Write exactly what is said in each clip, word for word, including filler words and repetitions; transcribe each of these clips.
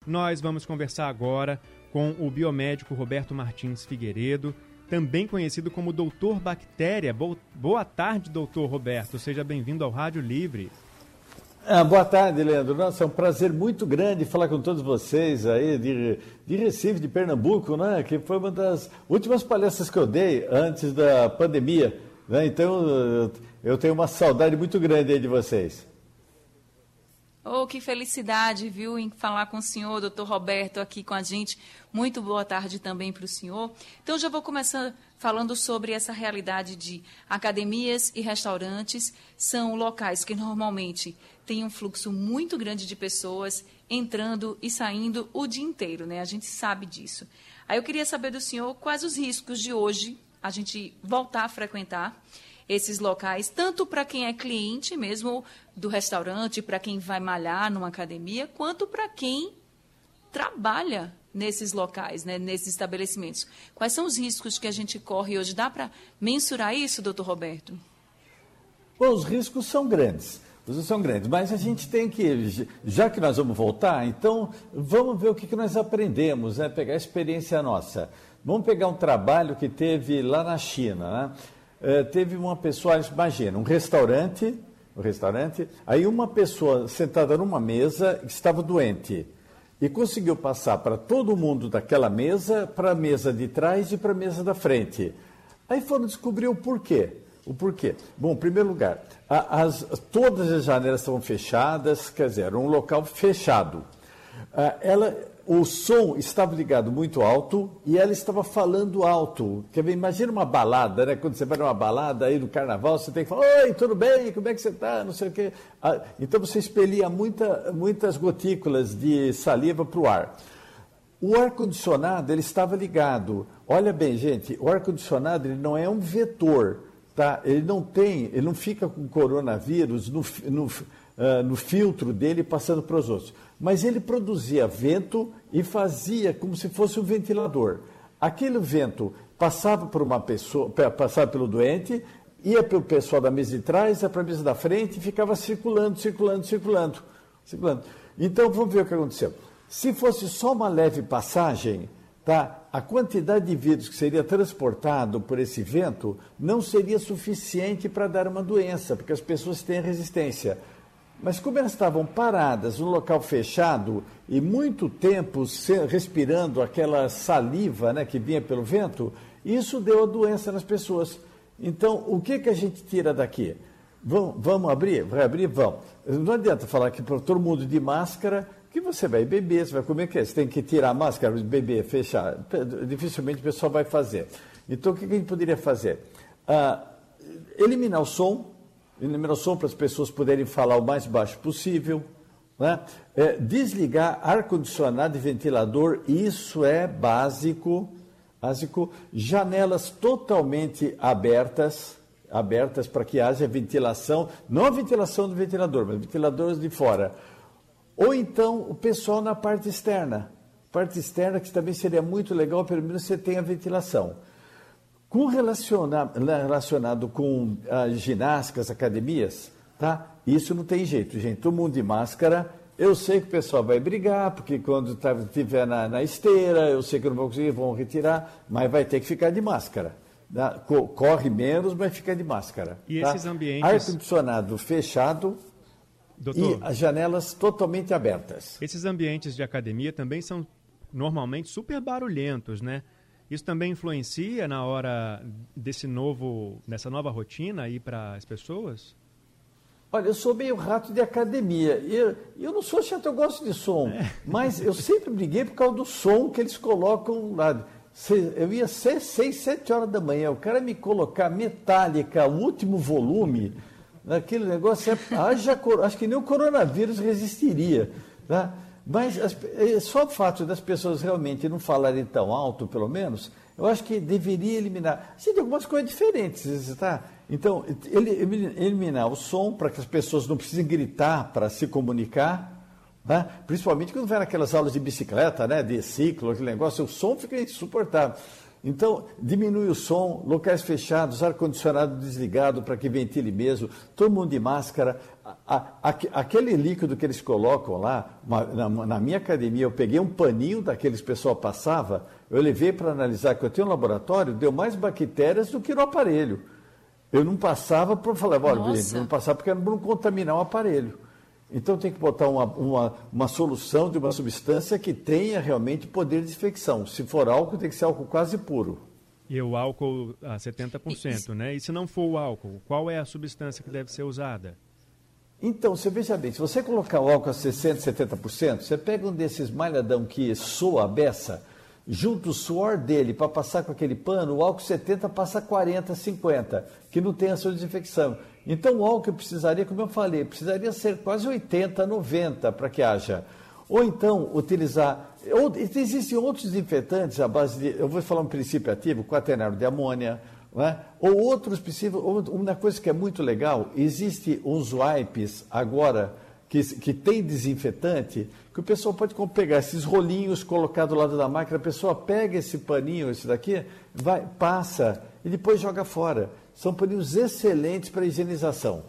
Nós vamos conversar agora com o biomédico Roberto Martins Figueiredo, também conhecido como doutor Bactéria. Boa tarde, doutor Roberto. Seja bem-vindo ao Rádio Livre. Ah, boa tarde, Leandro. Nossa, é um prazer muito grande falar com todos vocês aí de, de Recife, de Pernambuco, né? Que foi uma das últimas palestras que eu dei antes da pandemia, né? Então, eu tenho uma saudade muito grande aí de vocês. Oh, que felicidade, viu, em falar com o senhor, doutor Roberto, aqui com a gente. Muito boa tarde também para o senhor. Então, já vou começar falando sobre essa realidade de academias e restaurantes. São locais que normalmente têm um fluxo muito grande de pessoas entrando e saindo o dia inteiro, né? A gente sabe disso. Aí eu queria saber do senhor quais os riscos de hoje a gente voltar a frequentar esses locais, tanto para quem é cliente mesmo do restaurante, para quem vai malhar numa academia, quanto para quem trabalha nesses locais, né, nesses estabelecimentos. Quais são os riscos que a gente corre hoje? Dá para mensurar isso, doutor Roberto? Bom, os riscos são grandes. Os riscos são grandes, mas a gente tem que, já que nós vamos voltar, então vamos ver o que, que nós aprendemos, né, pegar a experiência nossa. Vamos pegar um trabalho que teve lá na China, né? Uh, teve uma pessoa, imagina, um restaurante, um restaurante, aí uma pessoa sentada numa mesa estava doente e conseguiu passar para todo mundo daquela mesa, para a mesa de trás e para a mesa da frente. Aí foram descobrir o porquê. O porquê? Bom, em primeiro lugar, a, as, todas as janelas estavam fechadas, quer dizer, era um local fechado. Uh, ela... O som estava ligado muito alto e ela estava falando alto. Quer ver? Imagina uma balada, né? Quando você vai numa balada aí do carnaval, você tem que falar: oi, tudo bem? Como é que você está? Não sei o quê. Ah, então você expelia muita, muitas gotículas de saliva para o ar. O ar-condicionado, ele estava ligado. Olha bem, gente, o ar-condicionado ele não é um vetor, tá? Ele não tem, ele não fica com coronavírus no, no, uh, no filtro dele passando para os outros. Mas ele produzia vento e fazia como se fosse um ventilador. Aquele vento passava por uma pessoa, passava pelo doente, ia para o pessoal da mesa de trás, ia para a mesa da frente e ficava circulando, circulando, circulando, circulando. Então, vamos ver o que aconteceu. Se fosse só uma leve passagem, tá, a quantidade de vírus que seria transportado por esse vento não seria suficiente para dar uma doença, porque as pessoas têm resistência. Mas como elas estavam paradas num local fechado e muito tempo respirando aquela saliva, né, que vinha pelo vento, isso deu a doença nas pessoas. Então, o que, que a gente tira daqui? Vamos, vamos abrir? Vai abrir? Vamos. Não adianta falar que para todo mundo de máscara, que você vai beber, você vai comer o quê? Você tem que tirar a máscara, beber, fechar. Dificilmente o pessoal vai fazer. Então, o que, que a gente poderia fazer? Ah, eliminar o som. Eliminar o som para as pessoas poderem falar o mais baixo possível, né? É, desligar ar-condicionado e ventilador, isso é básico, básico. Janelas totalmente abertas, abertas para que haja ventilação, não a ventilação do ventilador, mas ventiladores de fora. Ou então o pessoal na parte externa, parte externa que também seria muito legal, pelo menos você tem a ventilação. Com relacionado, relacionado com as ginásticas, academias, tá? Isso não tem jeito, gente. Todo mundo de máscara. Eu sei que o pessoal vai brigar, porque quando estiver na, na esteira, eu sei que eu não vou conseguir, vão retirar, mas vai ter que ficar de máscara. Tá? Corre menos, mas fica de máscara. E tá? esses ambientes... Ar-condicionado fechado. Doutor, e as janelas totalmente abertas. Esses ambientes de academia também são normalmente super barulhentos, né? Isso também influencia na hora desse novo, dessa nova rotina aí para as pessoas? Olha, eu sou meio rato de academia. Eu, eu não sou chato, eu gosto de som. É. Mas eu sempre briguei por causa do som que eles colocam lá. Eu ia ser seis, sete horas da manhã. O cara me colocar Metallica, o último volume, aquele negócio, é, haja, acho que nem o coronavírus resistiria. Tá? Mas as, só o fato das pessoas realmente não falarem tão alto, pelo menos, eu acho que deveria eliminar. Assim, tem algumas coisas diferentes, tá? Então, ele, eliminar o som para que as pessoas não precisem gritar para se comunicar, né? Principalmente quando vai naquelas aulas de bicicleta, né? De ciclo, aquele negócio, o som fica insuportável. Então, diminui o som, locais fechados, ar-condicionado desligado para que ventile mesmo, todo mundo de máscara, a, a, aquele líquido que eles colocam lá, uma, na, na minha academia, eu peguei um paninho daqueles que o pessoal passava, eu levei para analisar, que eu tenho um laboratório, deu mais bactérias do que no aparelho. Eu não passava, para falar, olha, gente, não passava porque não contaminar o aparelho. Então tem que botar uma, uma, uma solução de uma substância que tenha realmente poder de infecção. Se for álcool, tem que ser álcool quase puro. E o álcool a setenta por cento, né? E se não for o álcool, qual é a substância que deve ser usada? Então, você veja bem, se você colocar o álcool a sessenta, setenta por cento, você pega um desses malhadão que soa a beça, junta o suor dele para passar com aquele pano, o álcool setenta passa quarenta, cinquenta, que não tem a sua desinfecção. Então o álcool precisaria, como eu falei, precisaria ser quase oitenta, noventa para que haja. Ou então utilizar, ou, existem outros desinfetantes à base de, eu vou falar um princípio ativo, quaternário de amônia, não é? Ou outros princípios, uma coisa que é muito legal, existe uns wipes agora que, que tem desinfetante, que o pessoal pode pegar esses rolinhos, colocar do lado da máquina, a pessoa pega esse paninho, esse daqui, vai, passa e depois joga fora. São paninhos excelentes para higienização.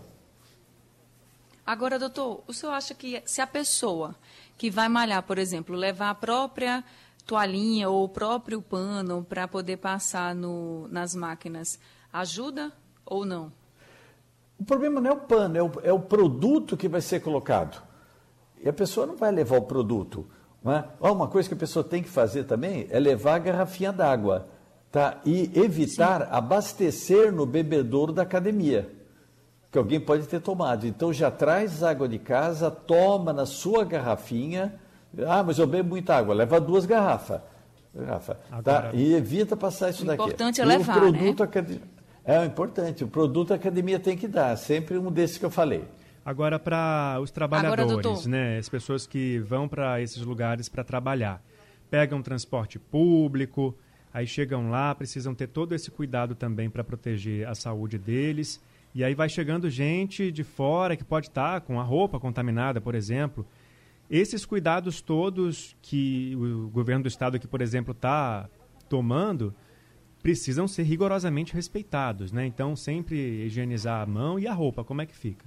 Agora, doutor, o senhor acha que se a pessoa que vai malhar, por exemplo, levar a própria toalhinha ou o próprio pano para poder passar no, nas máquinas, ajuda ou não? O problema não é o pano, é o, é o produto que vai ser colocado. E a pessoa não vai levar o produto. Não é? Uma coisa que a pessoa tem que fazer também é levar a garrafinha d'água. Tá? E evitar Sim. abastecer no bebedouro da academia, que alguém pode ter tomado. Então já traz água de casa, toma na sua garrafinha. Ah, mas eu bebo muita água, leva duas garrafas. Garrafa, tá? E evita passar isso o daqui. O importante é levar, o produto né? Acad... É o importante, o produto a academia tem que dar, sempre um desses que eu falei. Agora, para os trabalhadores, Agora, né, as pessoas que vão para esses lugares para trabalhar, pegam transporte público, aí chegam lá, precisam ter todo esse cuidado também para proteger a saúde deles. E aí vai chegando gente de fora que pode estar com a roupa contaminada, por exemplo. Esses cuidados todos que o governo do estado aqui, por exemplo, está tomando, precisam ser rigorosamente respeitados, né? Então, sempre higienizar a mão e a roupa, como é que fica?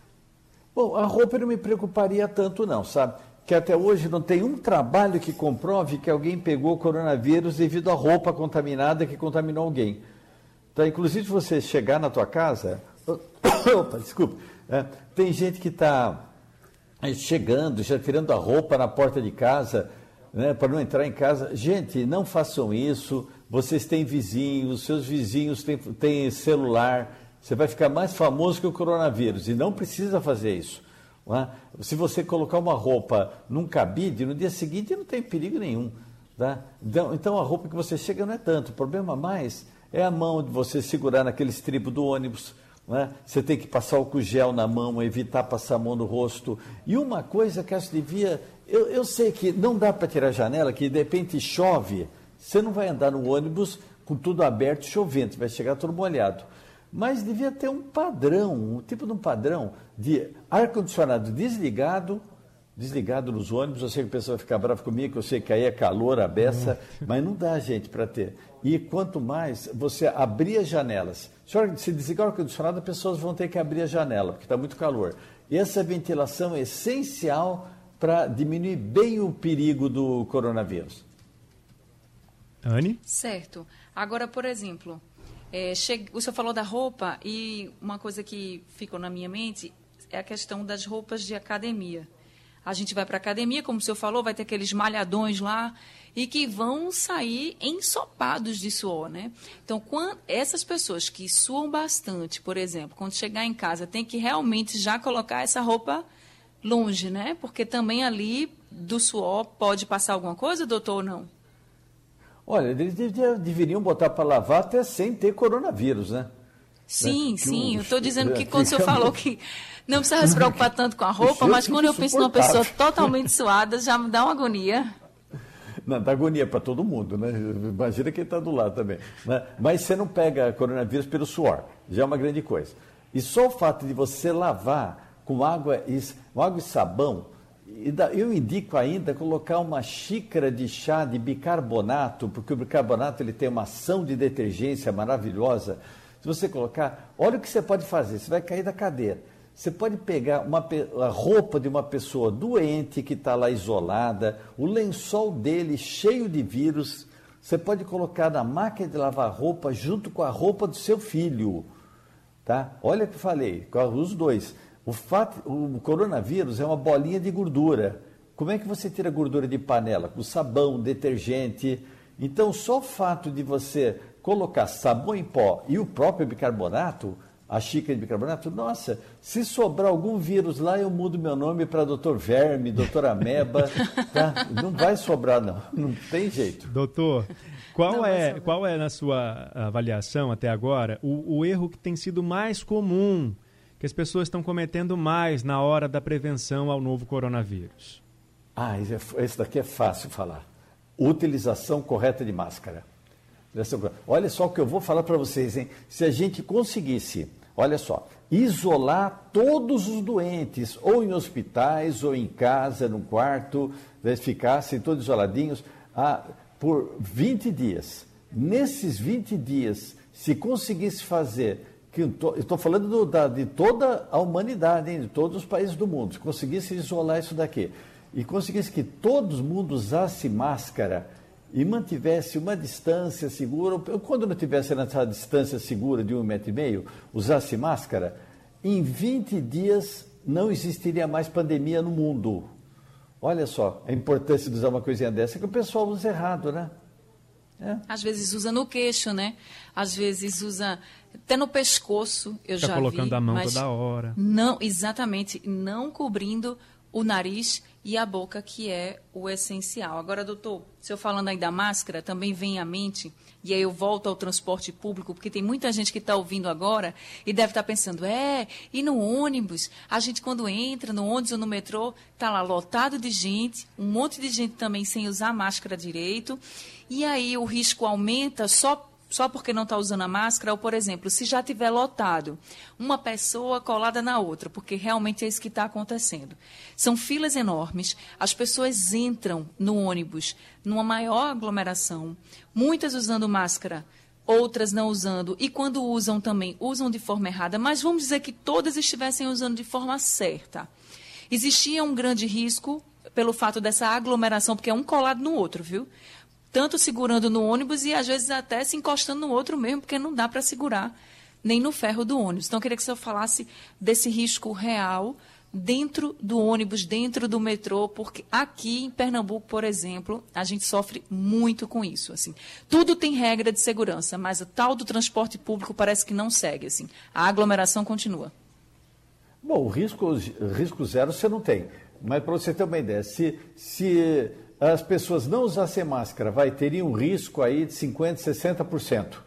Bom, a roupa eu não me preocuparia tanto não, sabe? Que até hoje não tem um trabalho que comprove que alguém pegou coronavírus devido à roupa contaminada que contaminou alguém. Então, inclusive, se você chegar na tua casa, opa, desculpa, é, tem gente que está chegando, já tirando a roupa na porta de casa, né, para não entrar em casa. Gente, não façam isso. Vocês têm vizinhos, seus vizinhos têm, têm celular. Você vai ficar mais famoso que o coronavírus e não precisa fazer isso. Não é? Se você colocar uma roupa num cabide, no dia seguinte não tem perigo nenhum. Tá? Então, então a roupa que você chega não é tanto. O problema mais é a mão de você segurar naquele estribo do ônibus. Não é? Você tem que passar álcool gel na mão, evitar passar a mão no rosto. E uma coisa que acho que devia... Eu, eu sei que não dá para tirar a janela, que de repente chove. Você não vai andar no ônibus com tudo aberto, chovendo, você vai chegar todo molhado. Mas devia ter um padrão, um tipo de um padrão de ar-condicionado desligado, desligado nos ônibus. Eu sei que o pessoal vai ficar bravo comigo, que eu sei que aí é calor, a beça, mas não dá, gente, para ter. E quanto mais você abrir as janelas, se desligar o ar-condicionado, as pessoas vão ter que abrir a janela, porque está muito calor. E essa ventilação é essencial para diminuir bem o perigo do coronavírus. Anne? Certo. Agora, por exemplo, é, che... o senhor falou da roupa e uma coisa que ficou na minha mente é a questão das roupas de academia. A gente vai para a academia, como o senhor falou, vai ter aqueles malhadões lá e que vão sair ensopados de suor, né? Então, quando essas pessoas que suam bastante, por exemplo, quando chegar em casa, tem que realmente já colocar essa roupa longe, né? Porque também ali do suor pode passar alguma coisa, doutor, ou não? Olha, eles deveriam botar para lavar até sem ter coronavírus, né? Sim, né? sim. Um, eu estou dizendo que é, quando o senhor falou que não precisava se preocupar tanto com a roupa, mas quando eu penso numa pessoa totalmente suada, já me dá uma agonia. Não, dá agonia para todo mundo, né? Imagina quem está do lado também. Né? Mas você não pega coronavírus pelo suor, já é uma grande coisa. E só o fato de você lavar com água e, com água e sabão, eu indico ainda colocar uma xícara de chá de bicarbonato, porque o bicarbonato ele tem uma ação de detergência maravilhosa. Se você colocar, olha o que você pode fazer, você vai cair da cadeira. Você pode pegar uma, a roupa de uma pessoa doente que está lá isolada, o lençol dele cheio de vírus, você pode colocar na máquina de lavar roupa junto com a roupa do seu filho. Tá? Olha o que eu falei, os dois. O, fato, o coronavírus é uma bolinha de gordura. Como é que você tira gordura de panela? Com sabão, detergente. Então, só o fato de você colocar sabão em pó e o próprio bicarbonato, a xícara de bicarbonato, nossa, se sobrar algum vírus lá, eu mudo meu nome para doutor Verme, doutor Ameba, tá? Não vai sobrar, não. Não tem jeito. Doutor, qual, não, é, qual é, na sua avaliação até agora, o, o erro que tem sido mais comum, que as pessoas estão cometendo mais na hora da prevenção ao novo coronavírus? Ah, esse daqui é fácil falar. Utilização correta de máscara. Olha só o que eu vou falar para vocês, hein? Se a gente conseguisse, olha só, isolar todos os doentes, ou em hospitais, ou em casa, num quarto, eles ficassem todos isoladinhos, ah, por vinte dias. Nesses vinte dias, se conseguisse fazer, que eu estou falando do, da, de toda a humanidade, hein, de todos os países do mundo, se conseguisse isolar isso daqui, e conseguisse que todo mundo usasse máscara, e mantivesse uma distância segura, quando não tivesse essa distância segura de um metro e meio, usasse máscara, em vinte dias não existiria mais pandemia no mundo. Olha só a importância de usar uma coisinha dessa, que o pessoal usa errado, né? É. Às vezes usa no queixo, né? Às vezes usa até no pescoço, eu Fica já colocando vi. a mão mas toda hora. Não, exatamente, não cobrindo o nariz e a boca, que é o essencial. Agora, doutor, se eu falando aí da máscara, também vem à mente, e aí eu volto ao transporte público, porque tem muita gente que está ouvindo agora e deve estar tá pensando, é, e no ônibus? A gente quando entra no ônibus ou no metrô, está lá lotado de gente, um monte de gente também sem usar máscara direito, e aí o risco aumenta só só porque não está usando a máscara, ou, por exemplo, se já tiver lotado, uma pessoa colada na outra, porque realmente é isso que está acontecendo. São filas enormes, as pessoas entram no ônibus numa maior aglomeração, muitas usando máscara, outras não usando, e quando usam também, usam de forma errada, mas vamos dizer que todas estivessem usando de forma certa. Existia um grande risco pelo fato dessa aglomeração, porque é um colado no outro, viu? Tanto segurando no ônibus e, às vezes, até se encostando no outro mesmo, porque não dá para segurar nem no ferro do ônibus. Então, eu queria que o senhor falasse desse risco real dentro do ônibus, dentro do metrô, porque aqui em Pernambuco, por exemplo, a gente sofre muito com isso. Assim. Tudo tem regra de segurança, mas o tal do transporte público parece que não segue. Assim. A aglomeração continua. Bom, o risco, risco zero você não tem. Mas, para você ter uma ideia, se... se as pessoas não usassem máscara, vai teria um risco aí de cinquenta por cento, sessenta por cento.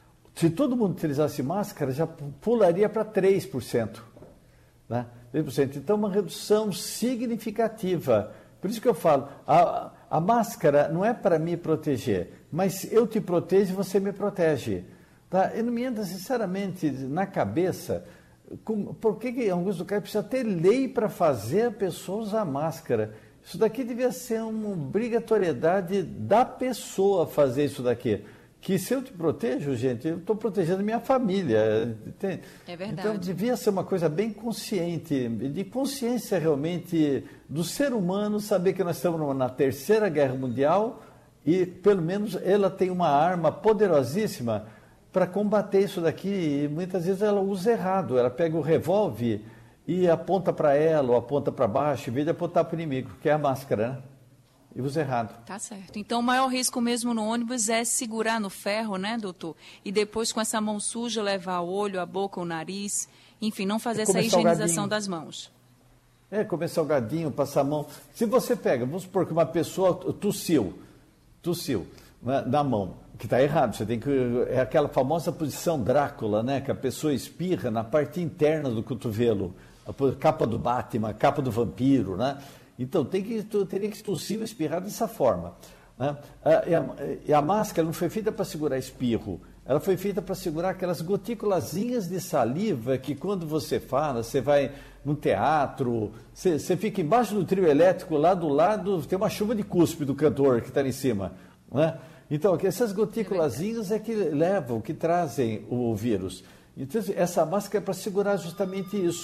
Se todo mundo utilizasse máscara, já pularia para três por cento. Né? três por cento. Então, uma redução significativa. Por isso que eu falo, a, a máscara não é para me proteger, mas eu te protejo e você me protege. Tá? E não me entra, sinceramente, na cabeça, com, por que em alguns lugares precisa ter lei para fazer a pessoa usar máscara? Isso daqui devia ser uma obrigatoriedade da pessoa fazer isso daqui. Que se eu te protejo, gente, eu estou protegendo minha família. Tem, é verdade. Então, devia ser uma coisa bem consciente, de consciência realmente do ser humano, saber que nós estamos na Terceira Guerra Mundial e, pelo menos, ela tem uma arma poderosíssima para combater isso daqui. E muitas vezes ela usa errado, ela pega o revólver e aponta para ela ou aponta para baixo, em vez de apontar para o inimigo, que é a máscara, né? E usa errado. Tá certo. Então, o maior risco mesmo no ônibus é segurar no ferro, né, doutor? E depois, com essa mão suja, levar o olho, a boca, o nariz, enfim, não fazer é essa higienização das mãos. É, comer salgadinho, passar a mão. Se você pega, vamos supor que uma pessoa tossiu, tossiu né, na mão, que está errado, você tem que, é aquela famosa posição Drácula, né, que a pessoa espirra na parte interna do cotovelo, a capa do Batman, a capa do vampiro, né? Então, tem que, teria que tossir ou espirrar dessa forma. Né? E, a, e a máscara não foi feita para segurar espirro, ela foi feita para segurar aquelas gotículazinhas de saliva que quando você fala, você vai no teatro, você, você fica embaixo do trio elétrico, lá do lado tem uma chuva de cuspe do cantor que está ali em cima. Né? Então, essas gotículazinhas é que levam, que trazem o vírus. Então, essa máscara é para segurar justamente isso.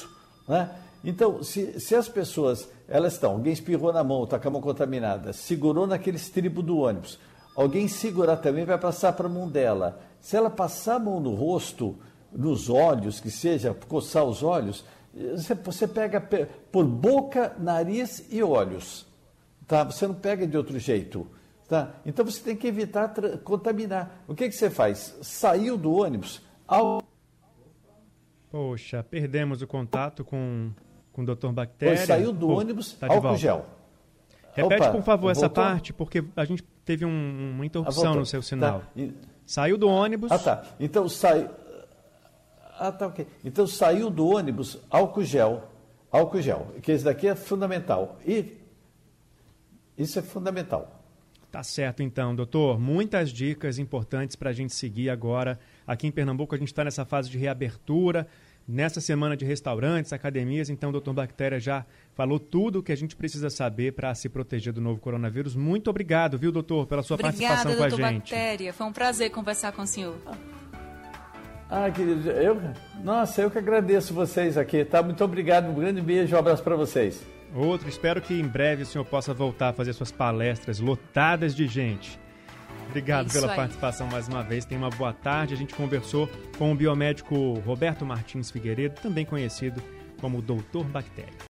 Né? Então, se, se as pessoas, elas estão, alguém espirrou na mão, está com a mão contaminada, segurou naquele estribo do ônibus, alguém segurar também vai passar para a mão dela. Se ela passar a mão no rosto, nos olhos, que seja, coçar os olhos, você, você pega por boca, nariz e olhos. Tá? Você não pega de outro jeito. Tá? Então você tem que evitar contaminar. O que, que você faz? Saiu do ônibus, ao... Poxa, perdemos o contato com, com o doutor Bactéria. Pois saiu do oh, ônibus, tá álcool gel. Repete, Opa, por favor, essa voltou? parte, porque a gente teve um, uma interrupção ah, no seu sinal. Tá. E... Saiu do ônibus... Ah, tá. Então, sai... ah, tá, ok. Então, saiu do ônibus, álcool gel. Álcool gel, que esse daqui é fundamental. E isso é fundamental. Tá certo, então, doutor. Muitas dicas importantes para a gente seguir agora. Aqui em Pernambuco, a gente está nessa fase de reabertura, nessa semana de restaurantes, academias. Então, o doutor Bactéria já falou tudo o que a gente precisa saber para se proteger do novo coronavírus. Muito obrigado, viu, doutor, pela sua Obrigada, participação com a doutor gente. Bactéria. Foi um prazer conversar com o senhor. Ah, querido, eu, nossa, eu que agradeço vocês aqui, tá? Muito obrigado, um grande beijo, um abraço para vocês. Outro, espero que em breve o senhor possa voltar a fazer suas palestras lotadas de gente. Obrigado é pela aí. participação mais uma vez. Tenha uma boa tarde. A gente conversou com o biomédico Roberto Martins Figueiredo, também conhecido como doutor Bactéria.